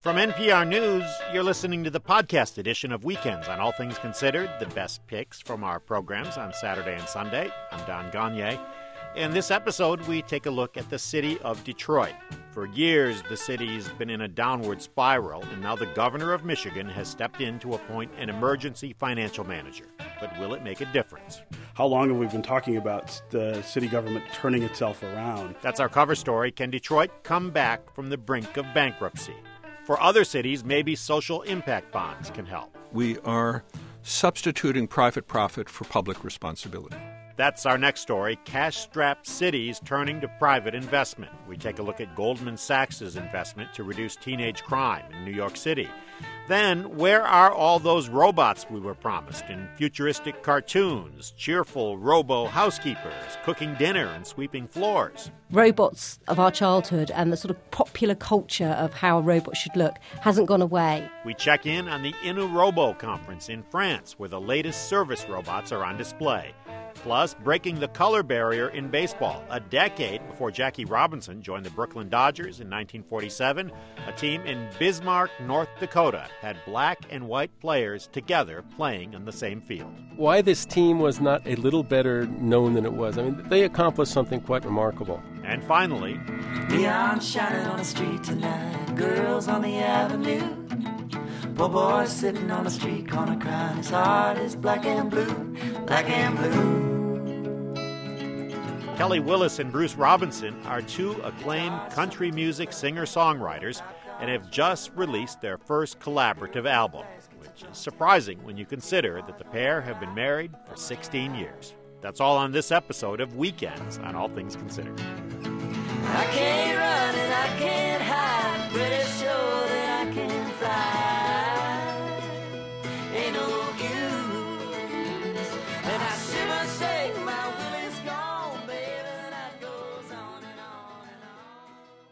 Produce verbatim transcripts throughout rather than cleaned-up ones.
From N P R News, you're listening to the podcast edition of Weekends on All Things Considered, the best picks from our programs on Saturday and Sunday. I'm Don Gagné. In this episode, we take a look at the city of Detroit. For years, the city's been in a downward spiral, and now the governor of Michigan has stepped in to appoint an emergency financial manager. But will it make a difference? How long have we been talking about the city government turning itself around? That's our cover story. Can Detroit come back from the brink of bankruptcy? For other cities, maybe social impact bonds can help. We are substituting private profit for public responsibility. That's our next story, cash-strapped cities turning to private investment. We take a look at Goldman Sachs' investment to reduce teenage crime in New York City. Then, where are all those robots we were promised in futuristic cartoons, cheerful robo-housekeepers, cooking dinner and sweeping floors? Robots of our childhood and the sort of popular culture of how a robot should look hasn't gone away. We check in on the InnoRobo conference in France, where the latest service robots are on display. Plus, breaking the color barrier in baseball. A decade before Jackie Robinson joined the Brooklyn Dodgers in nineteen forty-seven, a team in Bismarck, North Dakota, had black and white players together playing on the same field. Why this team was not a little better known than it was. I mean, they accomplished something quite remarkable. And finally, neon shining on the street tonight, girls on the avenue. Poor boy sitting on the street corner crying, his heart is black and blue, black and blue. Kelly Willis and Bruce Robinson are two acclaimed country music singer-songwriters and have just released their first collaborative album, which is surprising when you consider that the pair have been married for sixteen years. That's all on this episode of Weekends on All Things Considered. I can't run and I can't hide, pretty sure that I can fly. Ain't no use, and I shiver shake, my will is gone, baby, that goes on and on and on.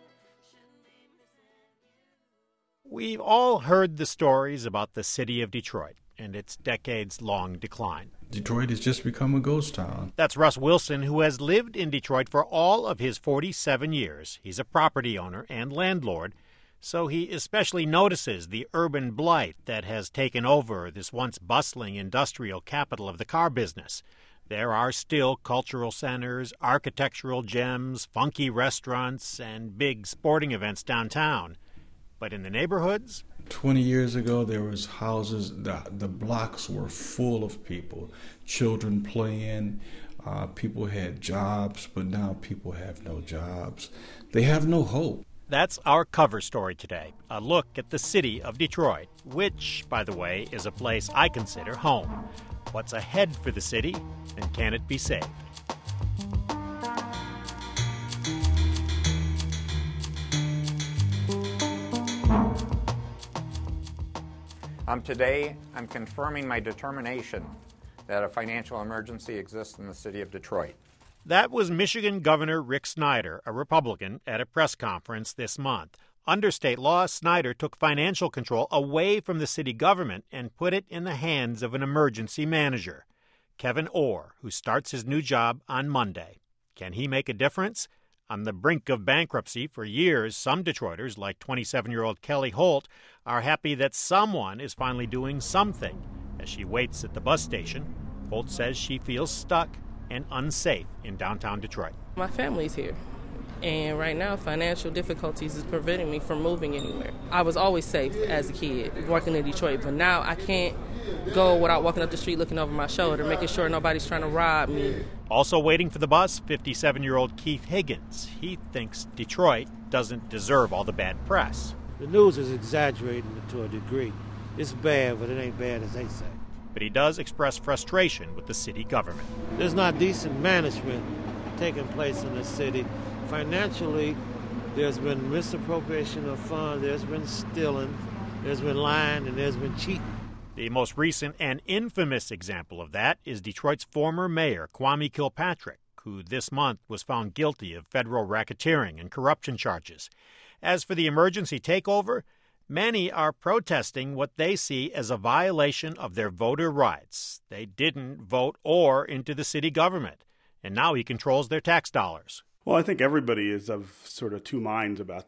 We've all heard the stories about the city of Detroit and its decades-long decline. Detroit has just become a ghost town. That's Russ Wilson, who has lived in Detroit for all of his forty-seven years. He's a property owner and landlord, so he especially notices the urban blight that has taken over this once bustling industrial capital of the car business. There are still cultural centers, architectural gems, funky restaurants, and big sporting events downtown. But in the neighborhoods, Twenty years ago, there was houses, the, the blocks were full of people, children playing, uh, people had jobs, but now people have no jobs. They have no hope. That's our cover story today, a look at the city of Detroit, which, by the way, is a place I consider home. What's ahead for the city, and can it be saved? Um, today, I'm confirming my determination that a financial emergency exists in the city of Detroit. That was Michigan Governor Rick Snyder, a Republican, at a press conference this month. Under state law, Snyder took financial control away from the city government and put it in the hands of an emergency manager, Kevin Orr, who starts his new job on Monday. Can he make a difference? On the brink of bankruptcy for years, some Detroiters, like twenty-seven-year-old Kelly Holt, are happy that someone is finally doing something. As she waits at the bus station, Holt says she feels stuck and unsafe in downtown Detroit. My family's here, and right now financial difficulties is preventing me from moving anywhere. I was always safe as a kid working in Detroit, but now I can't go without walking up the street looking over my shoulder, making sure nobody's trying to rob me. Also waiting for the bus, fifty-seven-year-old Keith Higgins. He thinks Detroit doesn't deserve all the bad press. The news is exaggerating it to a degree. It's bad, but it ain't bad as they say. But he does express frustration with the city government. There's not decent management taking place in the city. Financially, there's been misappropriation of funds, there's been stealing, there's been lying, and there's been cheating. The most recent and infamous example of that is Detroit's former mayor, Kwame Kilpatrick, who this month was found guilty of federal racketeering and corruption charges. As for the emergency takeover, many are protesting what they see as a violation of their voter rights. They didn't vote Orr into the city government, and now he controls their tax dollars. Well, I think everybody is of sort of two minds about this.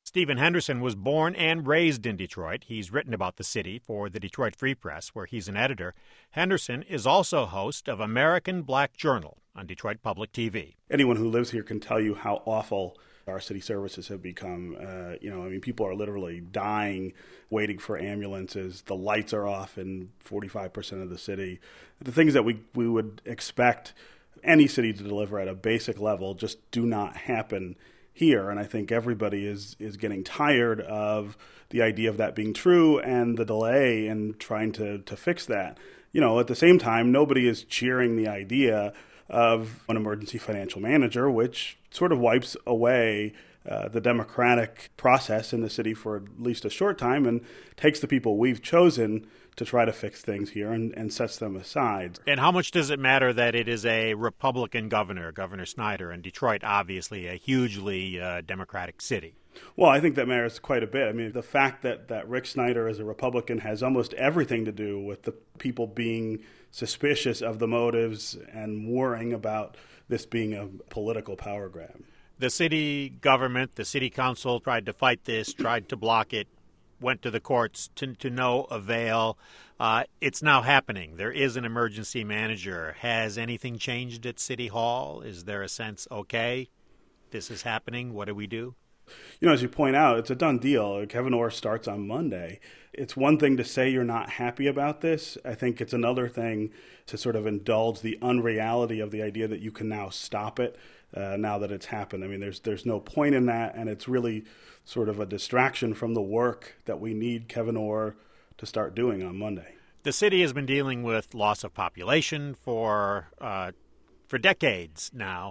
Stephen Henderson was born and raised in Detroit. He's written about the city for the Detroit Free Press, where he's an editor. Henderson is also host of American Black Journal on Detroit Public T V. Anyone who lives here can tell you how awful our city services have become. Uh, you know, I mean, people are literally dying, waiting for ambulances. The lights are off in forty-five percent of the city. The things that we, we would expect any city to deliver at a basic level just do not happen here. And I think everybody is, is getting tired of the idea of that being true and the delay in trying to, to fix that. You know, at the same time, nobody is cheering the idea of an emergency financial manager, which sort of wipes away uh, the democratic process in the city for at least a short time and takes the people we've chosen to try to fix things here and, and sets them aside. And how much does it matter that it is a Republican governor, Governor Snyder, and Detroit, obviously a hugely uh, Democratic city? Well, I think that matters quite a bit. I mean, the fact that, that Rick Snyder is a Republican has almost everything to do with the people being suspicious of the motives and worrying about this being a political power grab. The city government, the city council tried to fight this, tried to block it, went to the courts to, to no avail. Uh, it's now happening. There is an emergency manager. Has anything changed at City Hall? Is there a sense, okay, this is happening, what do we do? You know, as you point out, it's a done deal. Kevin Orr starts on Monday. It's one thing to say you're not happy about this. I think it's another thing to sort of indulge the unreality of the idea that you can now stop it uh, now that it's happened. I mean, there's there's no point in that, and it's really sort of a distraction from the work that we need Kevin Orr to start doing on Monday. The city has been dealing with loss of population for uh, for decades now,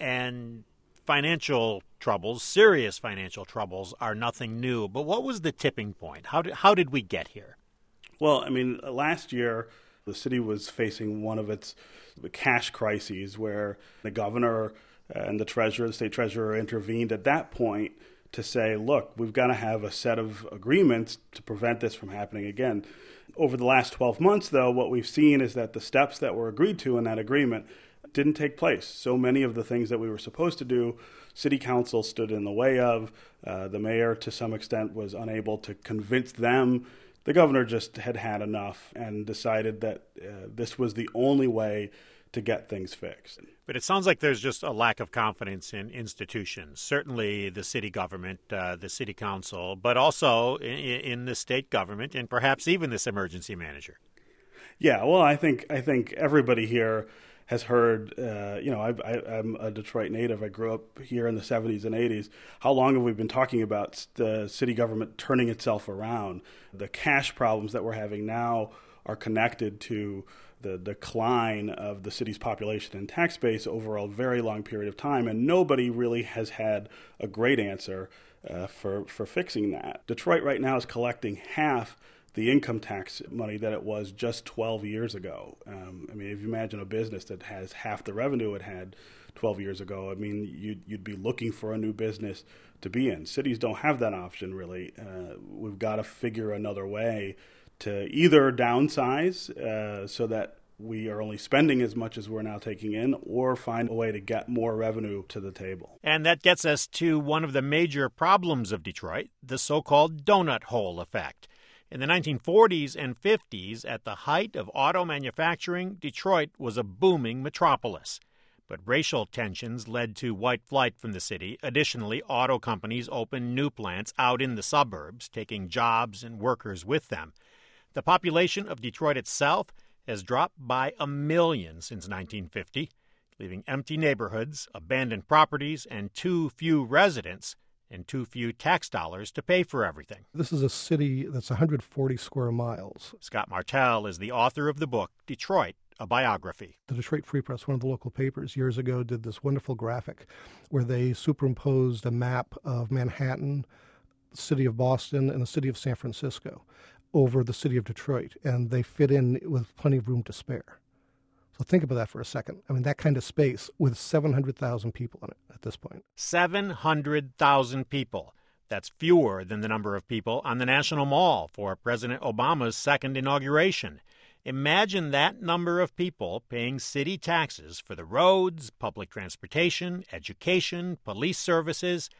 and financial troubles, serious financial troubles, are nothing new. But what was the tipping point? How did, how did we get here? Well, I mean, last year, the city was facing one of its cash crises where the governor and the treasurer, the state treasurer, intervened at that point to say, look, we've got to have a set of agreements to prevent this from happening again. Over the last twelve months, though, what we've seen is that the steps that were agreed to in that agreement didn't take place. So many of the things that we were supposed to do, city council stood in the way of. Uh, the mayor, to some extent, was unable to convince them. The governor just had had enough and decided that uh, this was the only way to get things fixed. But it sounds like there's just a lack of confidence in institutions, certainly the city government, uh, the city council, but also in, in the state government and perhaps even this emergency manager. Yeah, well, I think I think everybody here has heard, uh, you know, I, I, I'm a Detroit native. I grew up here in the seventies and eighties. How long have we been talking about the city government turning itself around? The cash problems that we're having now are connected to the decline of the city's population and tax base over a very long period of time, and nobody really has had a great answer uh, for, for fixing that. Detroit right now is collecting half the income tax money that it was just twelve years ago. Um, I mean, if you imagine a business that has half the revenue it had twelve years ago, I mean, you'd, you'd be looking for a new business to be in. Cities don't have that option, really. Uh, we've got to figure another way to either downsize uh, so that we are only spending as much as we're now taking in, or find a way to get more revenue to the table. And that gets us to one of the major problems of Detroit, the so-called donut hole effect. In the nineteen forties and fifties, at the height of auto manufacturing, Detroit was a booming metropolis. But racial tensions led to white flight from the city. Additionally, auto companies opened new plants out in the suburbs, taking jobs and workers with them. The population of Detroit itself has dropped by a million since nineteen fifty, leaving empty neighborhoods, abandoned properties, and too few residents and too few tax dollars to pay for everything. This is a city that's one hundred forty square miles. Scott Martell is the author of the book, Detroit, a Biography. The Detroit Free Press, one of the local papers, years ago did this wonderful graphic where they superimposed a map of Manhattan, the city of Boston, and the city of San Francisco over the city of Detroit, and they fit in with plenty of room to spare. So think about that for a second. I mean, that kind of space with seven hundred thousand people in it at this point. seven hundred thousand people. That's fewer than the number of people on the National Mall for President Obama's second inauguration. Imagine that number of people paying city taxes for the roads, public transportation, education, police services,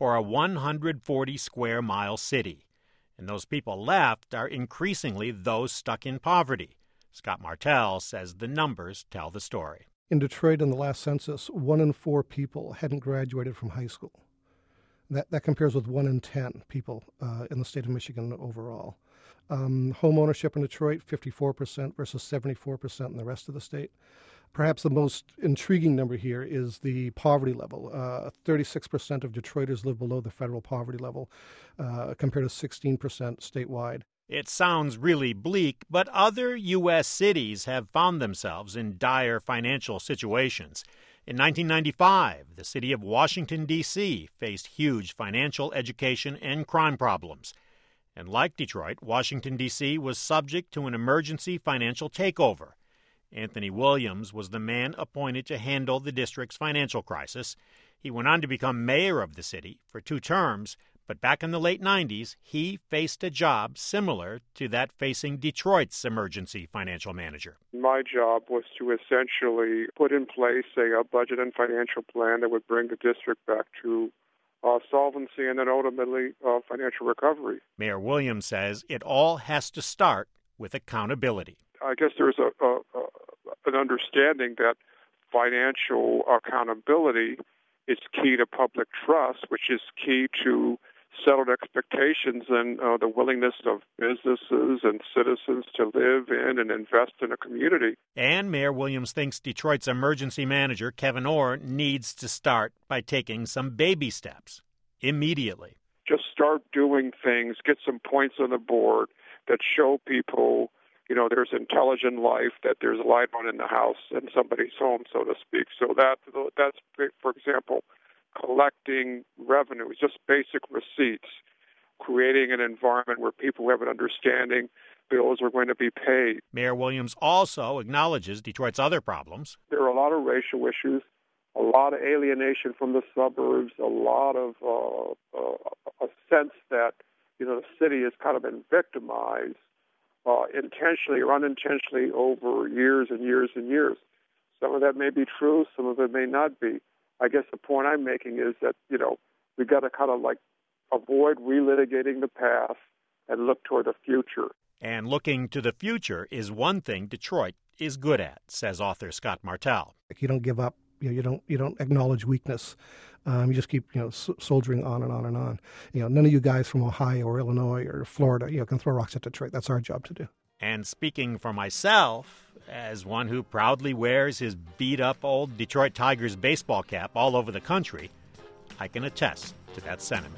for a one hundred forty square mile city. And those people left are increasingly those stuck in poverty. Scott Martell says the numbers tell the story. In Detroit, in the last census, one in four people hadn't graduated from high school. That, that compares with one in ten people uh, in the state of Michigan overall. Um, home ownership in Detroit, fifty-four percent versus seventy-four percent in the rest of the state. Perhaps the most intriguing number here is the poverty level. Uh, thirty-six percent of Detroiters live below the federal poverty level, uh, compared to sixteen percent statewide. It sounds really bleak, but other U S cities have found themselves in dire financial situations. In nineteen ninety-five, the city of Washington, D C faced huge financial, education, and crime problems. And like Detroit, Washington, D C was subject to an emergency financial takeover. Anthony Williams was the man appointed to handle the district's financial crisis. He went on to become mayor of the city for two terms, but back in the late nineties, he faced a job similar to that facing Detroit's emergency financial manager. My job was to essentially put in place a, a budget and financial plan that would bring the district back to uh, solvency and then ultimately uh, financial recovery. Mayor Williams says it all has to start with accountability. I guess there's a, a, a an understanding that financial accountability is key to public trust, which is key to settled expectations and uh, the willingness of businesses and citizens to live in and invest in a community. And Mayor Williams thinks Detroit's emergency manager, Kevin Orr, needs to start by taking some baby steps immediately. Just start doing things, get some points on the board that show people, you know, there's intelligent life, that there's light on in the house and somebody's home, so to speak. So that that's, for example, collecting revenues, just basic receipts, creating an environment where people have an understanding bills are going to be paid. Mayor Williams also acknowledges Detroit's other problems. There are a lot of racial issues, a lot of alienation from the suburbs, a lot of uh, uh, a sense that, you know, the city has kind of been victimized uh, intentionally or unintentionally over years and years and years. Some of that may be true, some of it may not be. I guess the point I'm making is that, you know, we've got to kind of like avoid relitigating the past and look toward the future. And looking to the future is one thing Detroit is good at, says author Scott Martell. You don't give up. You know, you don't. You don't acknowledge weakness. Um, you just keep, you know, soldiering on and on and on. You know, none of you guys from Ohio or Illinois or Florida, you know, can throw rocks at Detroit. That's our job to do. And speaking for myself, as one who proudly wears his beat-up old Detroit Tigers baseball cap all over the country, I can attest to that sentiment.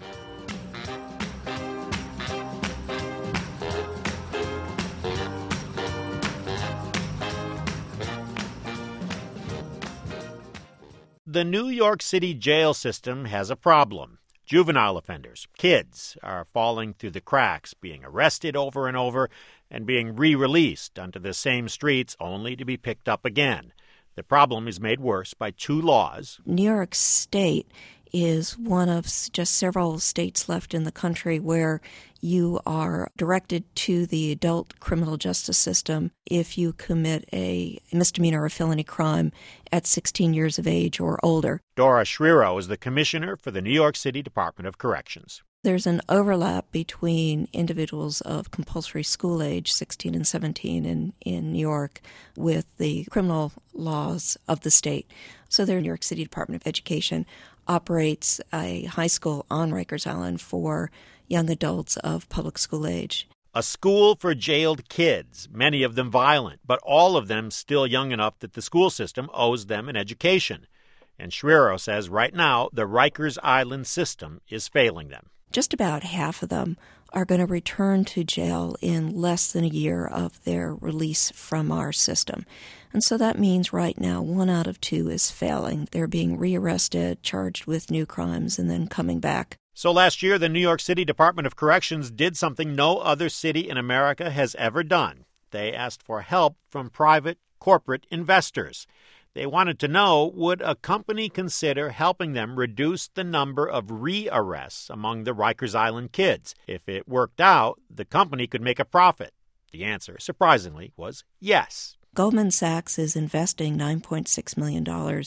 The New York City jail system has a problem. Juvenile offenders, kids, are falling through the cracks, being arrested over and over, and being re-released onto the same streets only to be picked up again. The problem is made worse by two laws. New York State is one of just several states left in the country where you are directed to the adult criminal justice system if you commit a misdemeanor or felony crime at sixteen years of age or older. Dora Schreiro is the commissioner for the New York City Department of Corrections. There's an overlap between individuals of compulsory school age, sixteen and seventeen in, in New York, with the criminal laws of the state. So the New York City Department of Education operates a high school on Rikers Island for young adults of public school age. A school for jailed kids, many of them violent, but all of them still young enough that the school system owes them an education. And Schreiro says right now the Rikers Island system is failing them. Just about half of them are going to return to jail in less than a year of their release from our system. And so that means right now one out of two is failing. They're being rearrested, charged with new crimes, and then coming back. So last year, the New York City Department of Corrections did something no other city in America has ever done. They asked for help from private corporate investors. They wanted to know, would a company consider helping them reduce the number of re-arrests among the Rikers Island kids? If it worked out, the company could make a profit. The answer, surprisingly, was yes. Goldman Sachs is investing nine point six million dollars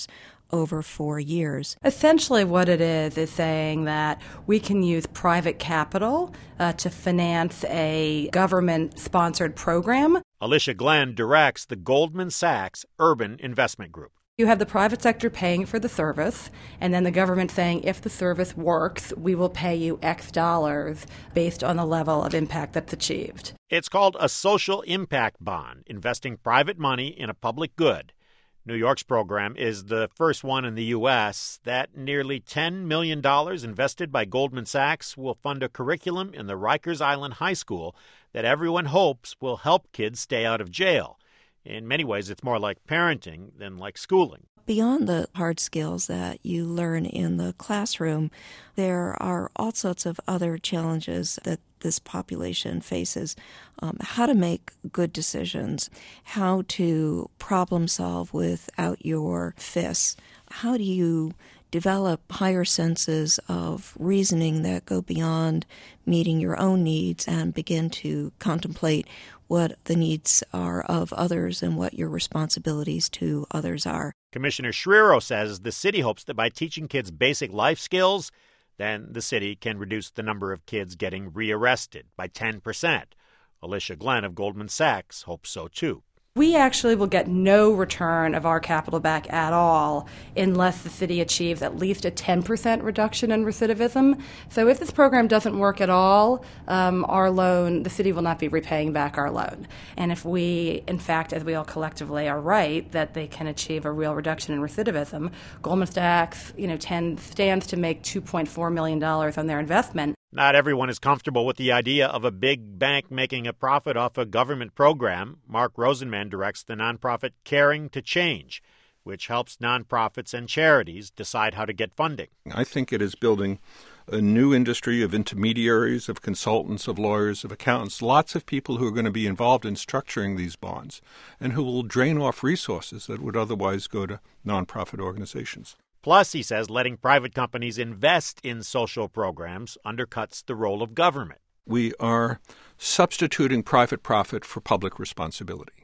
over four years. Essentially what it is is saying that we can use private capital uh, to finance a government-sponsored program. Alicia Glenn directs the Goldman Sachs Urban Investment Group. You have the private sector paying for the service, and then the government saying, if the service works, we will pay you X dollars based on the level of impact that's achieved. It's called a social impact bond, investing private money in a public good. New York's program is the first one in the U S. That nearly ten million dollars invested by Goldman Sachs will fund a curriculum in the Rikers Island High School that everyone hopes will help kids stay out of jail. In many ways, it's more like parenting than like schooling. Beyond the hard skills that you learn in the classroom, there are all sorts of other challenges that this population faces. Um, how to make good decisions, how to problem solve without your fists. How do you develop higher senses of reasoning that go beyond meeting your own needs and begin to contemplate what the needs are of others and what your responsibilities to others are. Commissioner Schreiro says the city hopes that by teaching kids basic life skills, then the city can reduce the number of kids getting rearrested by ten percent. Alicia Glenn of Goldman Sachs hopes so, too. We actually will get no return of our capital back at all unless the city achieves at least a ten percent reduction in recidivism. So if this program doesn't work at all, um, our loan, the city will not be repaying back our loan. And if we, in fact, as we all collectively are right, that they can achieve a real reduction in recidivism, Goldman Sachs, you know, tend, stands to make two point four million dollars on their investment. Not everyone is comfortable with the idea of a big bank making a profit off a government program. Mark Rosenman directs the nonprofit Caring to Change, which helps nonprofits and charities decide how to get funding. I think it is building a new industry of intermediaries, of consultants, of lawyers, of accountants, lots of people who are going to be involved in structuring these bonds and who will drain off resources that would otherwise go to nonprofit organizations. Plus, he says, letting private companies invest in social programs undercuts the role of government. We are substituting private profit for public responsibility.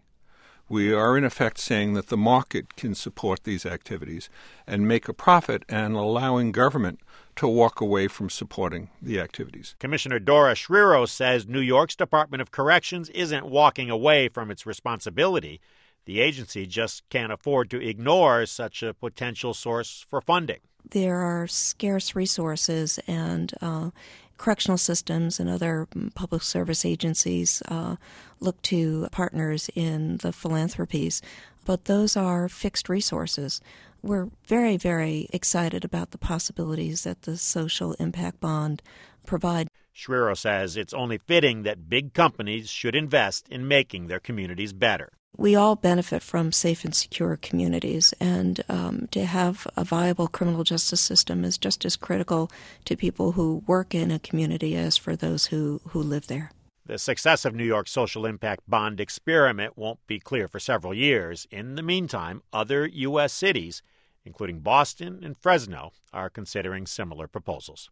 We are, in effect, saying that the market can support these activities and make a profit and allowing government to walk away from supporting the activities. Commissioner Dora Schreiro says New York's Department of Corrections isn't walking away from its responsibility. The agency just can't afford to ignore such a potential source for funding. There are scarce resources, and uh, correctional systems and other public service agencies uh, look to partners in the philanthropies, but those are fixed resources. We're very, very excited about the possibilities that the social impact bond provide. Schreiro says it's only fitting that big companies should invest in making their communities better. We all benefit from safe and secure communities, and um, to have a viable criminal justice system is just as critical to people who work in a community as for those who, who live there. The success of New York's social impact bond experiment won't be clear for several years. In the meantime, other U S cities, including Boston and Fresno, are considering similar proposals.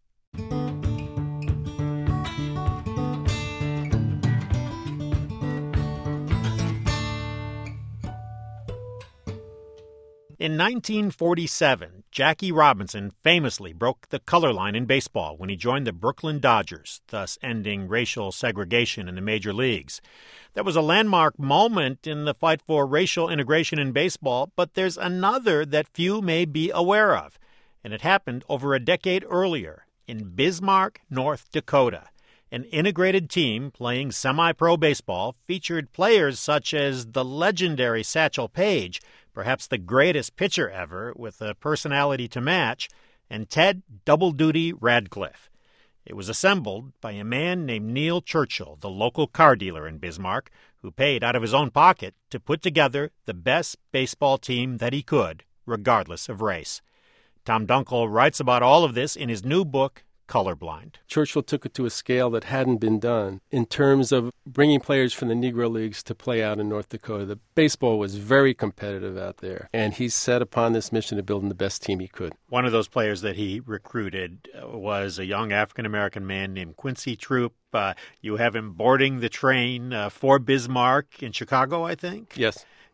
In nineteen forty-seven, Jackie Robinson famously broke the color line in baseball when he joined the Brooklyn Dodgers, thus ending racial segregation in the major leagues. That was a landmark moment in the fight for racial integration in baseball, but there's another that few may be aware of, and it happened over a decade earlier in Bismarck, North Dakota. An integrated team playing semi-pro baseball featured players such as the legendary Satchel Paige, perhaps the greatest pitcher ever with a personality to match, and Ted Double Duty Radcliffe. It was assembled by a man named Neil Churchill, the local car dealer in Bismarck, who paid out of his own pocket to put together the best baseball team that he could, regardless of race. Tom Dunkel writes about all of this in his new book, Colorblind. Churchill took it to a scale that hadn't been done in terms of bringing players from the Negro Leagues to play out in North Dakota. The baseball was very competitive out there, and he set upon this mission of building the best team he could. One of those players that he recruited was a young African-American man named Quincy Troop. Uh, you have him boarding the train uh, for Bismarck in Chicago, I think? Yes.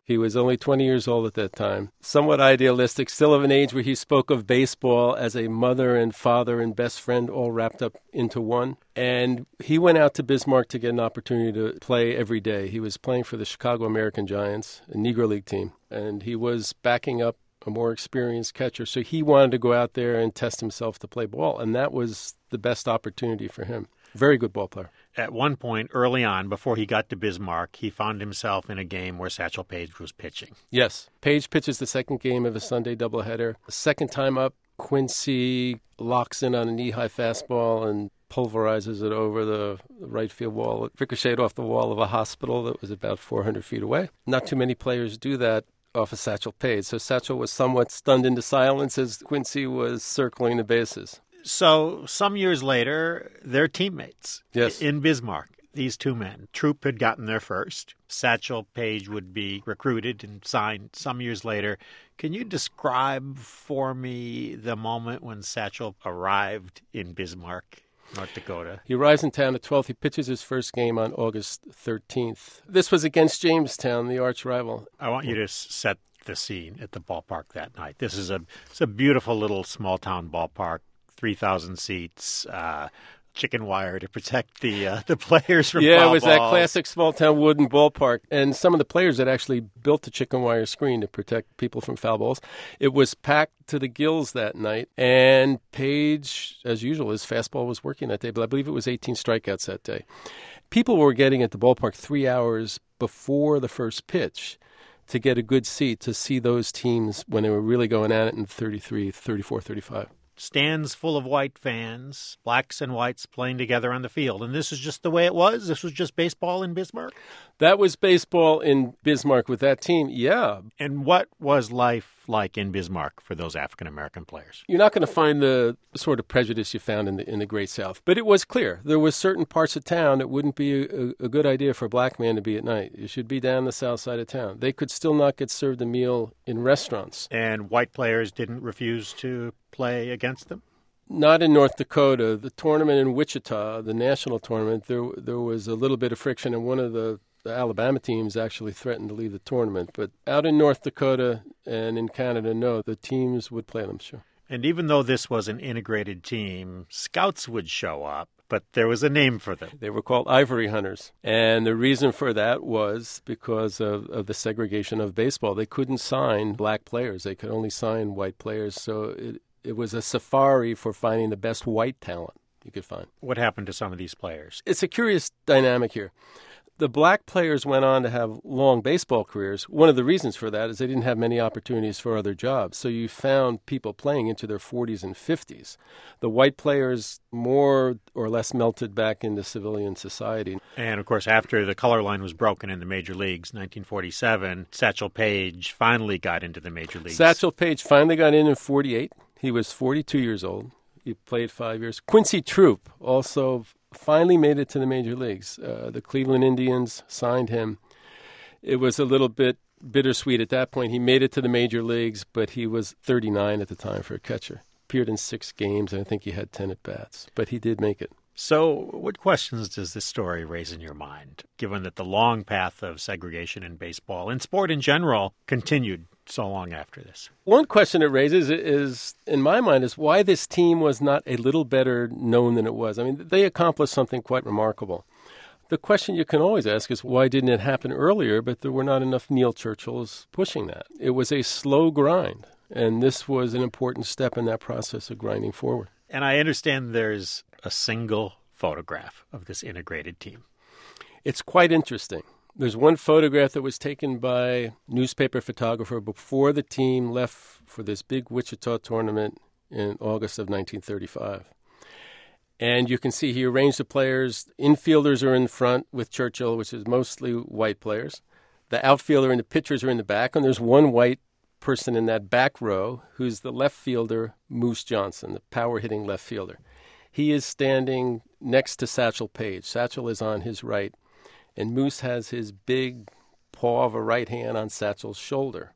He was only twenty years old at that time, somewhat idealistic, still of an age where he spoke of baseball as a mother and father and best friend all wrapped up into one. And he went out to Bismarck to get an opportunity to play every day. He was playing for the Chicago American Giants, a Negro League team, and he was backing up a more experienced catcher. So he wanted to go out there and test himself to play ball, and that was the best opportunity for him. Very good ball player. At one point early on, before he got to Bismarck, he found himself in a game where Satchel Paige was pitching. Yes. Paige pitches the second game of a Sunday doubleheader. Second time up, Quincy locks in on a knee-high fastball and pulverizes it over the right field wall. It ricocheted off the wall of a hospital that was about four hundred feet away. Not too many players do that off of Satchel Paige. So Satchel was somewhat stunned into silence as Quincy was circling the bases. So some years later, they're teammates. Yes. In Bismarck, these two men. Troop had gotten there first. Satchel Paige would be recruited and signed some years later. Can you describe for me the moment when Satchel arrived in Bismarck, North Dakota? He arrives in town the twelfth. He pitches his first game on August thirteenth. This was against Jamestown, the arch rival. I want you to set the scene at the ballpark that night. This is a, it's a beautiful little small-town ballpark. three thousand seats, uh, chicken wire to protect the uh, the players from Yeah, foul it was balls. that classic small-town wooden ballpark. And some of the players had actually built the chicken wire screen to protect people from foul balls. It was packed to the gills that night. And Paige, as usual, his fastball was working that day, but I believe it was eighteen strikeouts that day. People were getting at the ballpark three hours before the first pitch to get a good seat to see those teams when they were really going at it in thirty-three, thirty-four, thirty-five. Stands full of white fans, blacks and whites playing together on the field. And this is just the way it was? This was just baseball in Bismarck? That was baseball in Bismarck with that team, yeah. And what was life like in Bismarck for those African-American players? You're not going to find the sort of prejudice you found in the in the Great South. But it was clear. There was certain parts of town it wouldn't be a, a good idea for a black man to be at night. You should be down the south side of town. They could still not get served a meal in restaurants. And white players didn't refuse to play against them? Not in North Dakota. The tournament in Wichita, the national tournament, there there was a little bit of friction, and one of the, the Alabama teams actually threatened to leave the tournament. But out in North Dakota and in Canada, no, the teams would play them, sure. And even though this was an integrated team, scouts would show up, but there was a name for them. They were called Ivory Hunters. And the reason for that was because of, of the segregation of baseball. They couldn't sign black players. They could only sign white players. So it, it was a safari for finding the best white talent you could find. What happened to some of these players? It's a curious dynamic here. The black players went on to have long baseball careers. One of the reasons for that is they didn't have many opportunities for other jobs. So you found people playing into their forties and fifties. The white players more or less melted back into civilian society. And, of course, after the color line was broken in the major leagues, nineteen forty-seven, Satchel Paige finally got into the major leagues. Satchel Paige finally got in in forty-eight. He was forty-two years old. He played five years. Quincy Troop also finally made it to the major leagues. Uh, the Cleveland Indians signed him. It was a little bit bittersweet at that point. He made it to the major leagues, but he was thirty-nine at the time for a catcher. Appeared in six games, and I think he had ten at-bats. But he did make it. So what questions does this story raise in your mind, given that the long path of segregation in baseball and sport in general continued so long after this? One question it raises is, in my mind, is why this team was not a little better known than it was. I mean, they accomplished something quite remarkable. The question you can always ask is, why didn't it happen earlier, but there were not enough Neil Churchills pushing that? It was a slow grind, and this was an important step in that process of grinding forward. And I understand there's a single photograph of this integrated team. It's quite interesting. There's one photograph that was taken by a newspaper photographer before the team left for this big Wichita tournament in August of nineteen thirty-five. And you can see he arranged the players. Infielders are in front with Churchill, which is mostly white players. The outfielder and the pitchers are in the back, and there's one white person in that back row who's the left fielder, Moose Johnson, the power-hitting left fielder. He is standing next to Satchel Paige. Satchel is on his right, and Moose has his big paw of a right hand on Satchel's shoulder.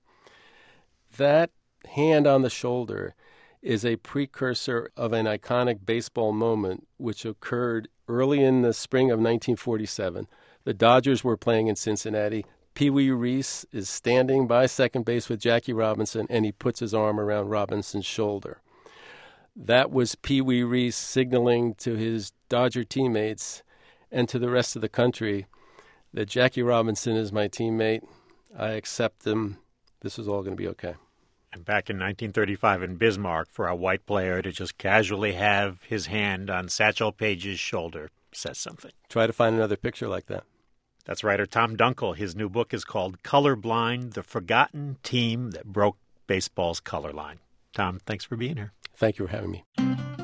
That hand on the shoulder is a precursor of an iconic baseball moment which occurred early in the spring of nineteen forty-seven. The Dodgers were playing in Cincinnati. Pee Wee Reese is standing by second base with Jackie Robinson, and he puts his arm around Robinson's shoulder. That was Pee Wee Reese signaling to his Dodger teammates and to the rest of the country that Jackie Robinson is my teammate. I accept him. This is all going to be okay. And back in nineteen thirty-five in Bismarck, for a white player to just casually have his hand on Satchel Paige's shoulder says something. Try to find another picture like that. That's writer Tom Dunkel. His new book is called Colorblind, The Forgotten Team That Broke Baseball's Color Line. Tom, thanks for being here. Thank you for having me.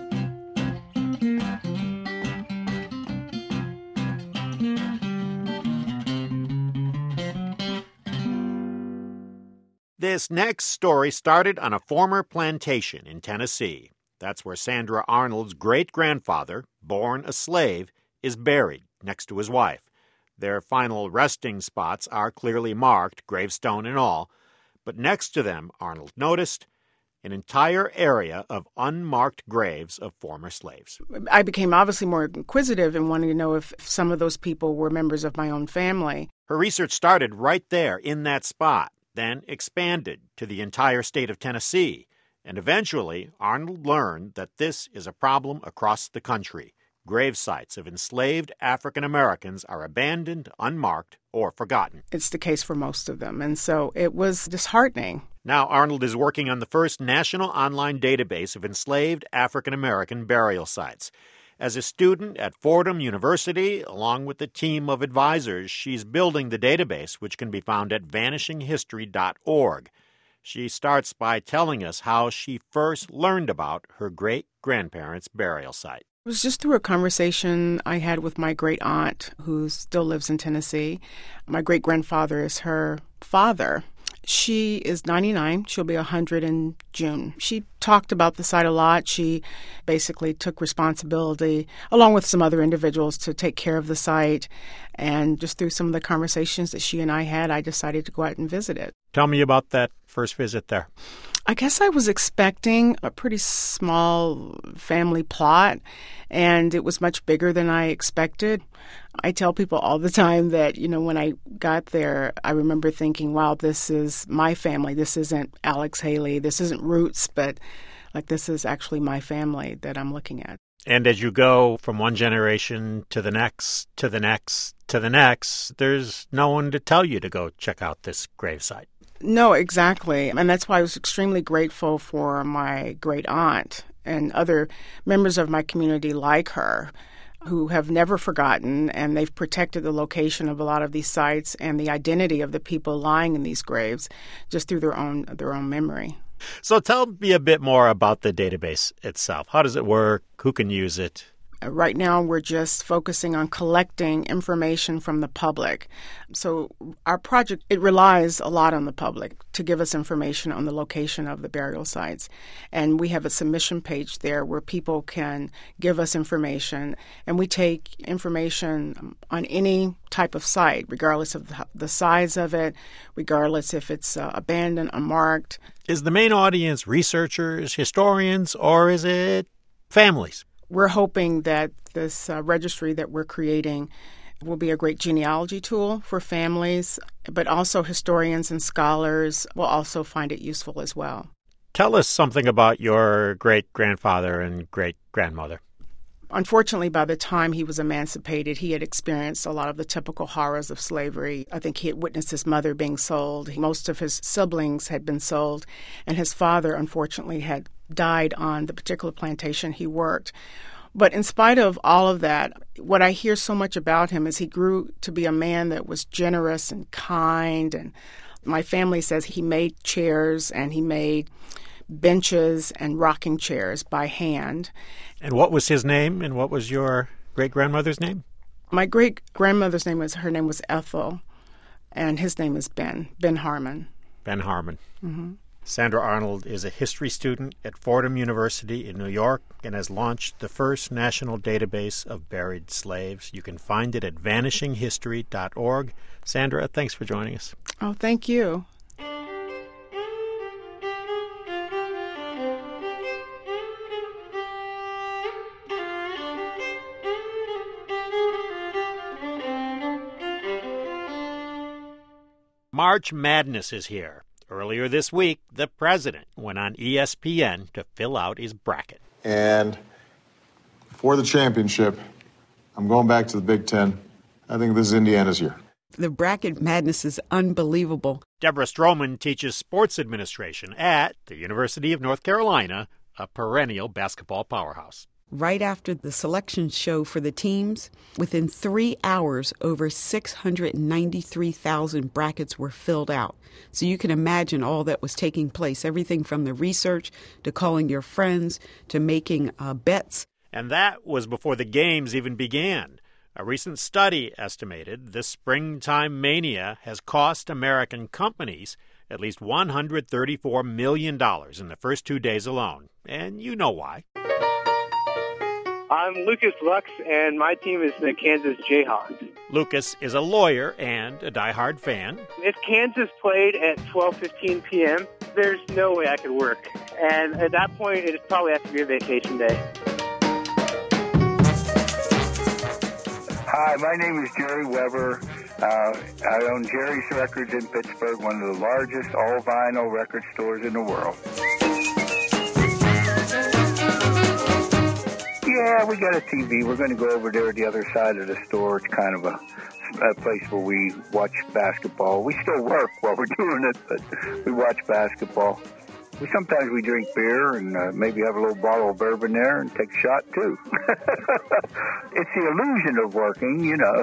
This next story started on a former plantation in Tennessee. That's where Sandra Arnold's great-grandfather, born a slave, is buried next to his wife. Their final resting spots are clearly marked, gravestone and all. But next to them, Arnold noticed, an entire area of unmarked graves of former slaves. I became obviously more inquisitive and wanting to know if some of those people were members of my own family. Her research started right there in that spot, then expanded to the entire state of Tennessee. And eventually, Arnold learned that this is a problem across the country. Grave sites of enslaved African Americans are abandoned, unmarked, or forgotten. It's the case for most of them, and so it was disheartening. Now Arnold is working on the first national online database of enslaved African American burial sites. As a student at Fordham University, along with a team of advisors, she's building the database, which can be found at vanishing history dot org. She starts by telling us how she first learned about her great-grandparents' burial site. It was just through a conversation I had with my great-aunt, who still lives in Tennessee. My great-grandfather is her father. She is ninety-nine. She'll be one hundred in June. She talked about the site a lot. She basically took responsibility, along with some other individuals, to take care of the site. And just through some of the conversations that she and I had, I decided to go out and visit it. Tell me about that first visit there. I guess I was expecting a pretty small family plot, and it was much bigger than I expected. I tell people all the time that, you know, when I got there, I remember thinking, wow, this is my family. This isn't Alex Haley. This isn't Roots, but like this is actually my family that I'm looking at. And as you go from one generation to the next, to the next, to the next, there's no one to tell you to go check out this gravesite. No, exactly. And that's why I was extremely grateful for my great aunt and other members of my community like her who have never forgotten, and they've protected the location of a lot of these sites and the identity of the people lying in these graves just through their own their own memory. So tell me a bit more about the database itself. How does it work? Who can use it? Right now, we're just focusing on collecting information from the public. So our project, it relies a lot on the public to give us information on the location of the burial sites. And we have a submission page there where people can give us information. And we take information on any type of site, regardless of the size of it, regardless if it's uh, abandoned, unmarked. Is the main audience researchers, historians, or is it families? We're hoping that this uh, registry that we're creating will be a great genealogy tool for families, but also historians and scholars will also find it useful as well. Tell us something about your great-grandfather and great-grandmother. Unfortunately, by the time he was emancipated, he had experienced a lot of the typical horrors of slavery. I think he had witnessed his mother being sold. Most of his siblings had been sold, and his father, unfortunately, had died on the particular plantation he worked. But in spite of all of that, what I hear so much about him is he grew to be a man that was generous and kind. And my family says he made chairs and he made benches and rocking chairs by hand. And what was his name and what was your great-grandmother's name? My great-grandmother's name was, her name was Ethel, and his name is Ben, Ben Harmon. Ben Harmon. Mm-hmm. Sandra Arnold is a history student at Fordham University in New York and has launched the first national database of buried slaves. You can find it at vanishing history dot org. Sandra, thanks for joining us. Oh, thank you. March Madness is here. Earlier this week, the president went on E S P N to fill out his bracket. And for the championship, I'm going back to the Big Ten. I think this is Indiana's year. The bracket madness is unbelievable. Deborah Stroman teaches sports administration at the University of North Carolina, a perennial basketball powerhouse. Right after the selection show for the teams, within three hours, over six hundred ninety-three thousand brackets were filled out. So you can imagine all that was taking place, everything from the research to calling your friends to making uh, bets. And that was before the games even began. A recent study estimated the springtime mania has cost American companies at least one hundred thirty-four million dollars in the first two days alone. And you know why. I'm Lucas Lux, and my team is the Kansas Jayhawks. Lucas is a lawyer and a diehard fan. If Kansas played at twelve fifteen p.m., there's no way I could work. And at that point, it'd probably have to be a vacation day. Hi, my name is Jerry Weber. Uh, I own Jerry's Records in Pittsburgh, one of the largest all-vinyl record stores in the world. Yeah, we got a T V. We're going to go over there to the other side of the store. It's kind of a, a place where we watch basketball. We still work while we're doing it, but we watch basketball. We sometimes we drink beer and uh, maybe have a little bottle of bourbon there and take a shot too. It's the illusion of working, you know.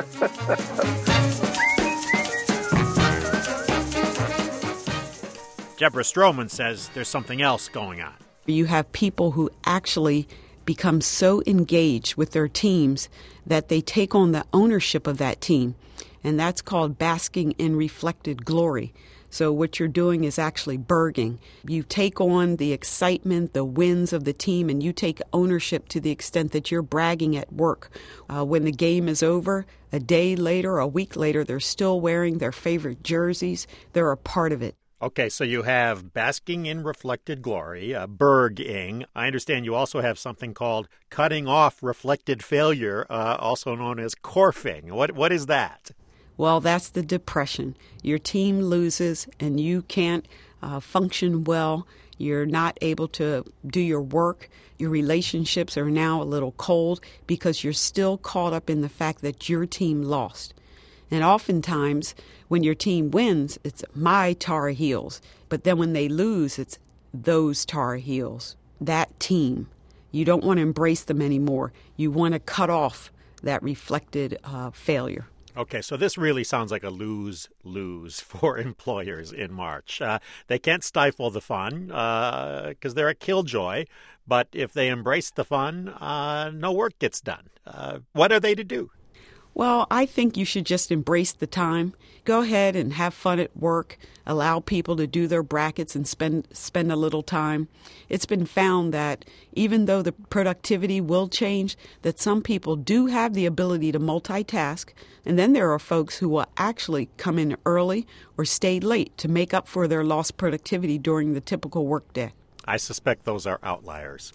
Deborah Stroman says there's something else going on. You have people who actually become so engaged with their teams that they take on the ownership of that team, and that's called basking in reflected glory. So what you're doing is actually burging. You take on the excitement, the wins of the team, and you take ownership to the extent that you're bragging at work. Uh, when the game is over, a day later, a week later, they're still wearing their favorite jerseys. They're a part of it. Okay, so you have basking in reflected glory, uh, burging. I understand you also have something called cutting off reflected failure, uh, also known as corfing. What What is that? Well, that's the depression. Your team loses and you can't uh, function well. You're not able to do your work. Your relationships are now a little cold because you're still caught up in the fact that your team lost. And oftentimes, when your team wins, it's my Tar Heels. But then when they lose, it's those Tar Heels, that team. You don't want to embrace them anymore. You want to cut off that reflected uh, failure. Okay, so this really sounds like a lose-lose for employers in March. Uh, they can't stifle the fun because uh, they're a killjoy, but if they embrace the fun, uh, no work gets done. Uh, what are they to do? Well, I think you should just embrace the time. Go ahead and have fun at work. Allow people to do their brackets and spend spend a little time. It's been found that even though the productivity will change, that some people do have the ability to multitask. And then there are folks who will actually come in early or stay late to make up for their lost productivity during the typical workday. I suspect those are outliers.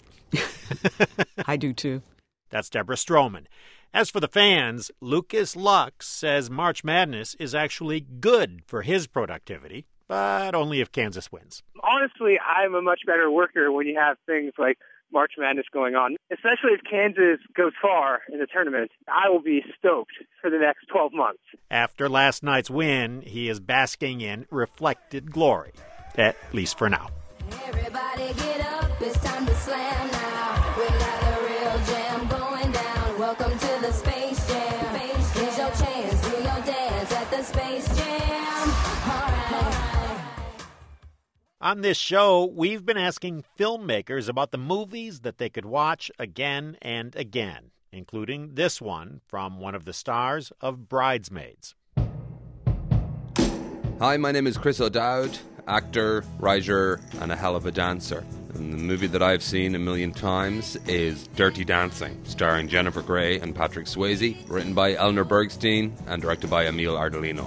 I do too. That's Deborah Stroman. As for the fans, Lucas Lux says March Madness is actually good for his productivity, but only if Kansas wins. Honestly, I'm a much better worker when you have things like March Madness going on, especially if Kansas goes far in the tournament. I will be stoked for the next twelve months. After last night's win, he is basking in reflected glory, at least for now. Everybody get up, it's time to slam now. We got a real jam going down. Welcome to the Space Jam. Here's your chance, do your dance at the Space Jam. All right. All right. On this show, we've been asking filmmakers about the movies that they could watch again and again, including this one from one of the stars of Bridesmaids. Hi, my name is Chris O'Dowd, actor, writer, and a hell of a dancer. And the movie that I've seen a million times is Dirty Dancing, starring Jennifer Grey and Patrick Swayze, written by Eleanor Bergstein and directed by Emil Ardolino.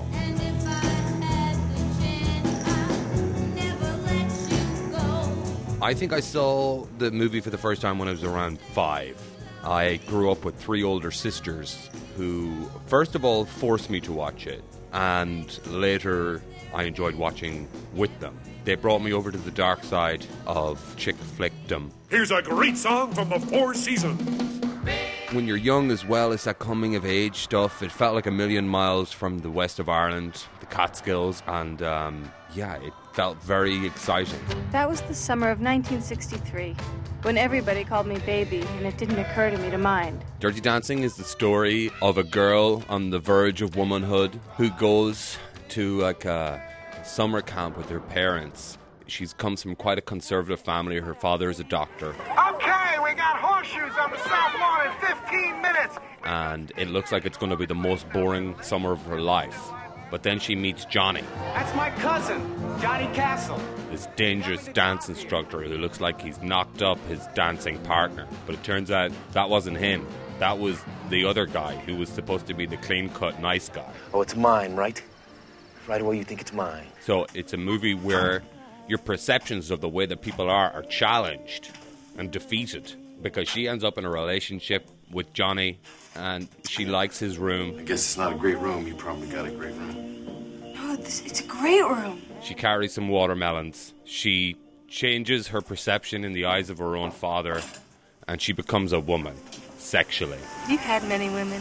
I think I saw the movie for the first time when I was around five. I grew up with three older sisters who, first of all, forced me to watch it, and later I enjoyed watching with them. They brought me over to the dark side of chick flickdom. Here's a great song from the Four Seasons. When you're young as well, it's that coming of age stuff. It felt like a million miles from the west of Ireland, the Catskills, and um, yeah, it felt very exciting. That was the summer of nineteen sixty-three, when everybody called me baby, and it didn't occur to me to mind. Dirty Dancing is the story of a girl on the verge of womanhood who goes to like a summer camp with her parents. She comes from quite a conservative family. Her father is a doctor. Okay, we got horseshoes on the South Lawn in fifteen minutes. And it looks like it's going to be the most boring summer of her life. But then she meets Johnny. That's my cousin, Johnny Castle. This dangerous dance instructor who looks like he's knocked up his dancing partner. But it turns out that wasn't him. That was the other guy who was supposed to be the clean-cut nice guy. Oh, it's mine, right? Right away you think it's mine. So it's a movie where your perceptions of the way that people are are challenged and defeated, because she ends up in a relationship with Johnny and she likes his room. I guess it's not a great room. You probably got a great room. Oh, this, it's a great room. She carries some watermelons. She changes her perception in the eyes of her own father, and she becomes a woman, sexually. You've had many women.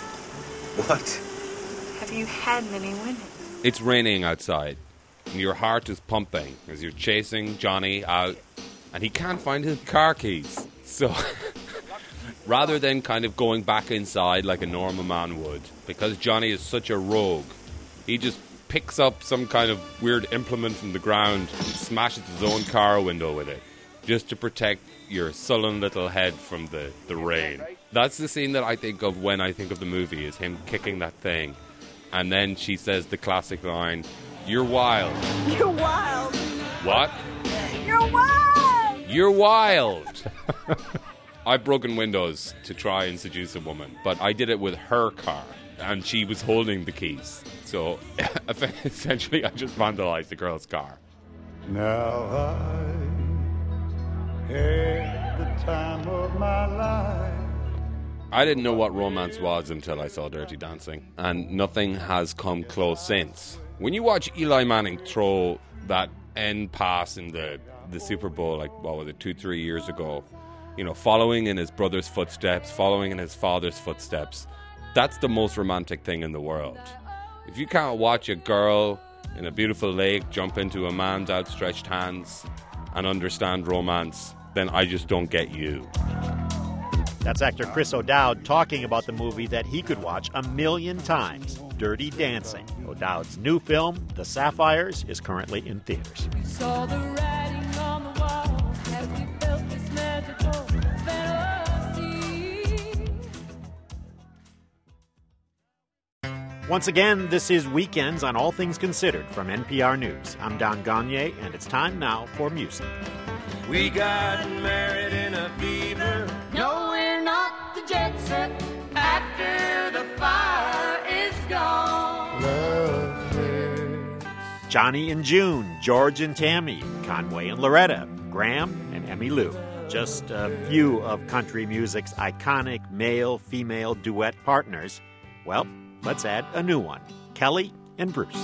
What? Have you had many women? It's raining outside, and your heart is pumping as you're chasing Johnny out, and he can't find his car keys. So rather than kind of going back inside like a normal man would, because Johnny is such a rogue, he just picks up some kind of weird implement from the ground and smashes his own car window with it, just to protect your sullen little head from the, the rain. That's the scene that I think of when I think of the movie, is him kicking that thing. And then she says the classic line, "You're wild." You're wild. What? You're wild. You're wild. I've broken windows to try and seduce a woman, but I did it with her car, and she was holding the keys. So essentially, I just vandalized the girl's car. Now I had the time of my life. I didn't know what romance was until I saw Dirty Dancing, and nothing has come close since. When you watch Eli Manning throw that end pass in the, the Super Bowl, like, what was it, two, three years ago, you know, following in his brother's footsteps, following in his father's footsteps, that's the most romantic thing in the world. If you can't watch a girl in a beautiful lake jump into a man's outstretched hands and understand romance, then I just don't get you. That's actor Chris O'Dowd talking about the movie that he could watch a million times, Dirty Dancing. O'Dowd's new film, The Sapphires, is currently in theaters. We saw the writing on the wall as we felt this magical fantasy. Once again, this is Weekends on All Things Considered from N P R News. I'm Don Gagné, and it's time now for music. We got married in a fever. No, we're not the jet set. After the fire is gone. Johnny and June, George and Tammy, Conway and Loretta, Graham and Emmylou. Just a few of country music's iconic male-female duet partners. Well, let's add a new one, Kelly and Bruce.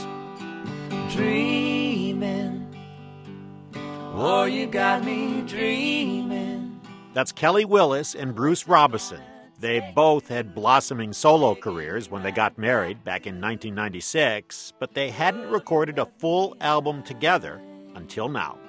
Dreaming. Oh, you got me dreaming. That's Kelly Willis and Bruce Robison. They both had blossoming solo careers when they got married back in nineteen ninety-six, but they hadn't recorded a full album together until now.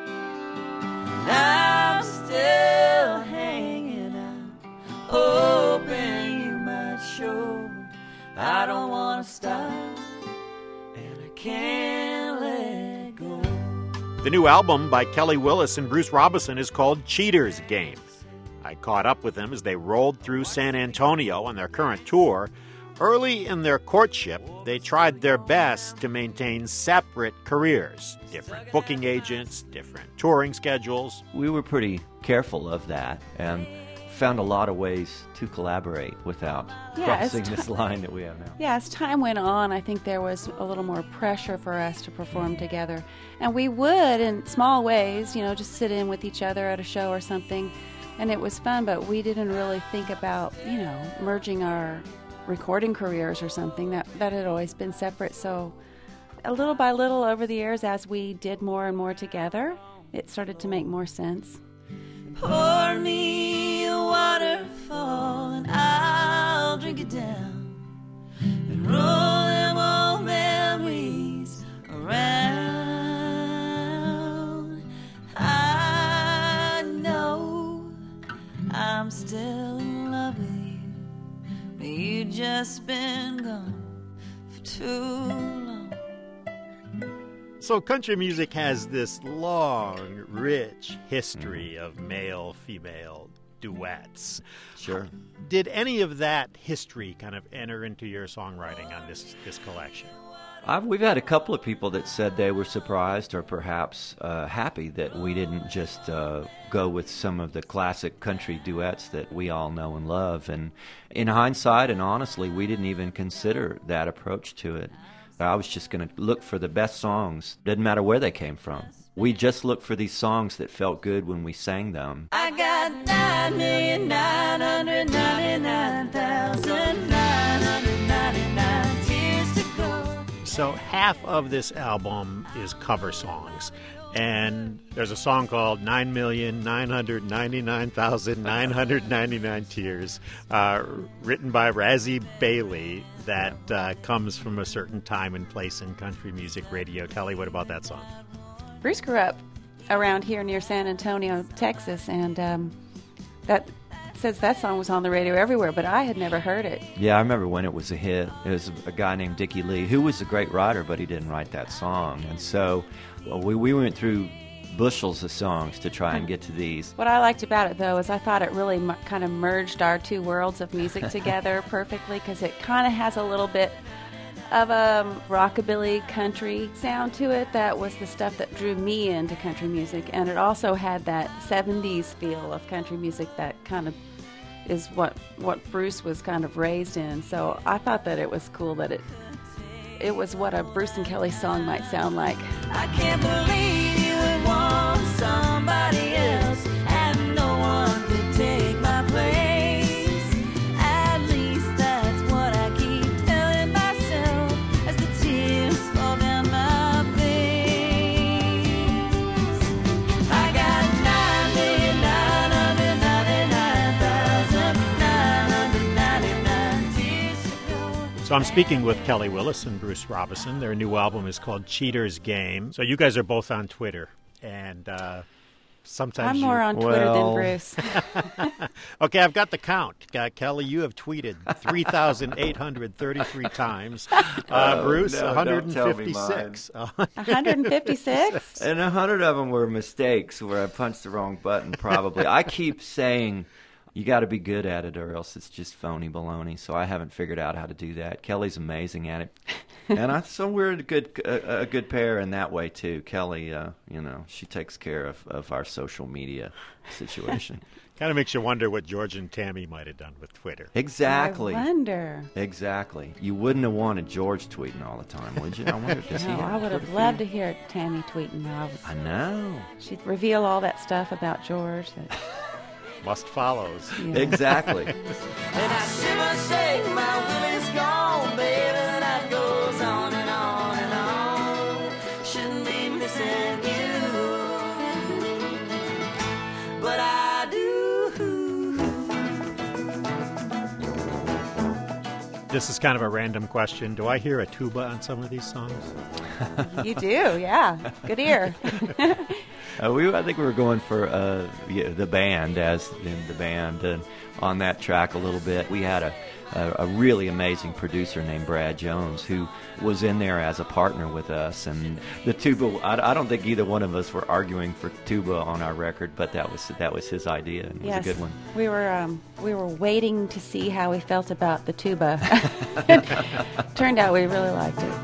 I'm still hanging out, hoping you might show. I don't want to stop, and I can't let go. The new album by Kelly Willis and Bruce Robison is called Cheater's Game. I caught up with them as they rolled through San Antonio on their current tour. Early in their courtship, they tried their best to maintain separate careers, different booking agents, different touring schedules. We were pretty careful of that and found a lot of ways to collaborate without Yeah, crossing it's this ti- line that we have now. Yeah, as time went on, I think there was a little more pressure for us to perform together. And we would, in small ways, you know, just sit in with each other at a show or something. And it was fun, but we didn't really think about, you know, merging our recording careers or something. That that had always been separate. So a little by little over the years, as we did more and more together, it started to make more sense. Pour me a waterfall and I'll drink it down and roll them old memories around. I know I'm still in love with you, but you just been gone for too long. So country music has this long, rich history of male-female duets. Sure. Did any of that history kind of enter into your songwriting on this, this collection? I've, we've had a couple of people that said they were surprised or perhaps uh, happy that we didn't just uh, go with some of the classic country duets that we all know and love. And in hindsight, and honestly, we didn't even consider that approach to it. I was just going to look for the best songs. Didn't matter where they came from. We just looked for these songs that felt good when we sang them. I got nine million nine hundred ninety-nine thousand nine hundred ninety-nine tears to go. So half of this album is cover songs. And there's a song called nine million nine hundred ninety-nine thousand nine hundred ninety-nine Tears, uh, written by Razzie Bailey, that uh, comes from a certain time and place in country music radio. Kelly, what about that song? Bruce grew up around here near San Antonio, Texas, and um, that says that song was on the radio everywhere, but I had never heard it. Yeah, I remember when it was a hit. It was a guy named Dickie Lee, who was a great writer, but he didn't write that song. And so well, we, we went through bushels of songs to try and get to these. What I liked about it, though, is I thought it really m- kind of merged our two worlds of music together perfectly, because it kind of has a little bit of a rockabilly country sound to it. That was the stuff that drew me into country music, and it also had that seventies feel of country music that kind of is what what Bruce was kind of raised in. So I thought that it was cool that it it was what a Bruce and Kelly song might sound like. I can't believe you would want somebody else, and no one could take my place. At least that's what I keep telling myself as the tears fall down my face. I got nine million nine hundred ninety-nine thousand nine hundred ninety-nine tears to go. So I'm speaking with Kelly Willis and Bruce Robison. Their new album is called Cheater's Game. So you guys are both on Twitter, and uh, sometimes I'm more you... on Twitter well... than Bruce. Okay, I've got the count. Uh, Kelly, you have tweeted three thousand eight hundred thirty-three times. Uh, Oh, Bruce, no, one don't tell me fifty-six. one hundred fifty-six? And a hundred of them were mistakes where I punched the wrong button, probably. I keep saying, you got to be good at it or else it's just phony baloney. So I haven't figured out how to do that. Kelly's amazing at it. And I, so we're a good a, a good pair in that way, too. Kelly, uh, you know, she takes care of, of our social media situation. Kind of makes you wonder what George and Tammy might have done with Twitter. Exactly. I wonder. Exactly. You wouldn't have wanted George tweeting all the time, would you? I wonder if No, I would have loved to hear Tammy tweeting. I, was, I know. She'd reveal all that stuff about George. That, Must follows. Yeah. Exactly. And I shiver, shake, my will is gone, baby. That goes on and on and on. Shouldn't be missing you, but I do. This is kind of a random question. Do I hear a tuba on some of these songs? You do, yeah. Good ear. Uh, we, I think we were going for uh, yeah, the band, as in the band, and on that track a little bit. We had a, a, a really amazing producer named Brad Jones who was in there as a partner with us, and the tuba. I, I don't think either one of us were arguing for tuba on our record, but that was that was his idea, and it Yes. was a good one. We were um, we were waiting to see how we felt about the tuba. Turned out we really liked it.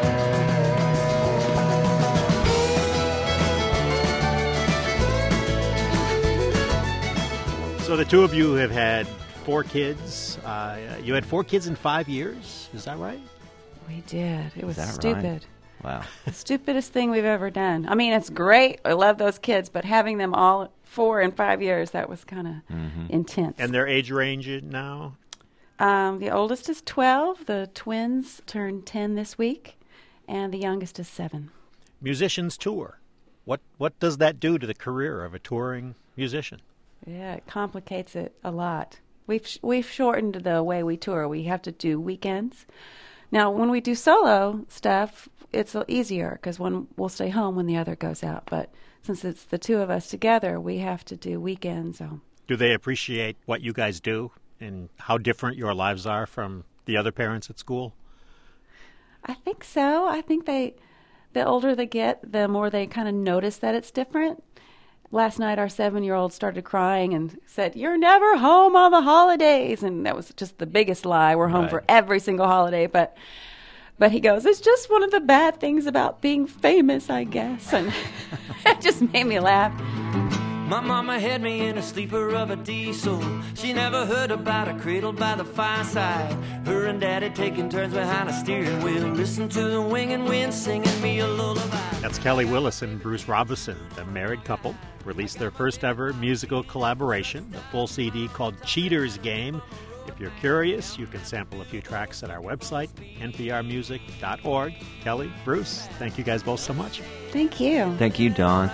So the two of you have had four kids. Uh, you had four kids in five years. Is that right? We did. It was that stupid. Right? Wow. The stupidest thing we've ever done. I mean, it's great. I love those kids, but having them all four in five years, that was kind of Mm-hmm. intense. And their age range now? Um, the oldest is twelve. The twins turned ten this week, and the youngest is seven. Musicians tour. What what does that do to the career of a touring musician? Yeah, it complicates it a lot. We've sh- we've shortened the way we tour. We have to do weekends. Now, when we do solo stuff, it's easier because one will stay home when the other goes out. But since it's the two of us together, we have to do weekends. So. Do they appreciate what you guys do and how different your lives are from the other parents at school? I think so. I think they, the older they get, the more they kind of notice that it's different. Last night, our seven-year-old started crying and said, "You're never home on the holidays." And that was just the biggest lie. We're home right. for every single holiday. But but he goes, "It's just one of the bad things about being famous, I guess." And it just made me laugh. My mama had me in a sleeper of a diesel. She never heard about a cradle by the fireside. Her and Daddy taking turns behind a steering wheel. Listen to the winging wind singing me a lullaby. That's Kelly Willis and Bruce Robison, the married couple, released their first ever musical collaboration, a full C D called Cheater's Game. If you're curious, you can sample a few tracks at our website, n p r music dot org. Kelly, Bruce, thank you guys both so much. Thank you. Thank you, Don.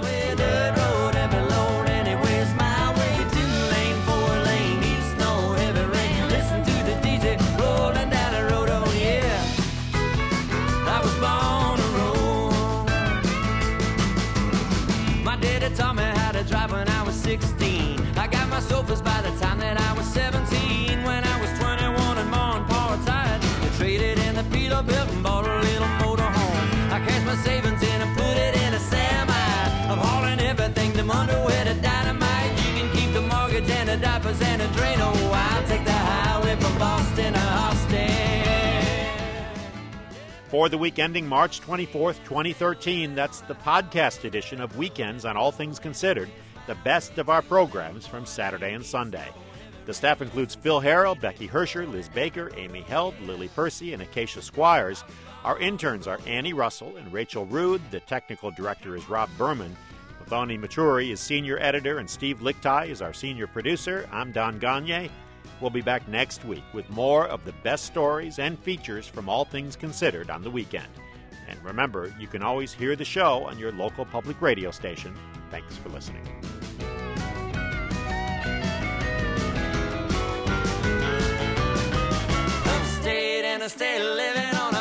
Taught me how to drive when I was sixteen. I got my sofas by the time that I was seventeen. When I was twenty-one and Ma and Pa retired, I traded in the Peterbilt and bought a little motor home. I cashed my savings in and put it in a semi. I'm hauling everything from underwear to dynamite. You can keep the mortgage and the diapers and the Drano. I'll take the highway from Boston to Austin. For the week ending March twenty-fourth, twenty thirteen, that's the podcast edition of Weekends on All Things Considered, the best of our programs from Saturday and Sunday. The staff includes Phil Harrell, Becky Hersher, Liz Baker, Amy Held, Lily Percy, and Acacia Squires. Our interns are Annie Russell and Rachel Rood. The technical director is Rob Berman. Mathoni Maturi is senior editor, and Steve Lichtai is our senior producer. I'm Don Gagne. We'll be back next week with more of the best stories and features from All Things Considered on the weekend. And remember, you can always hear the show on your local public radio station. Thanks for listening. Upstate and I stay living on a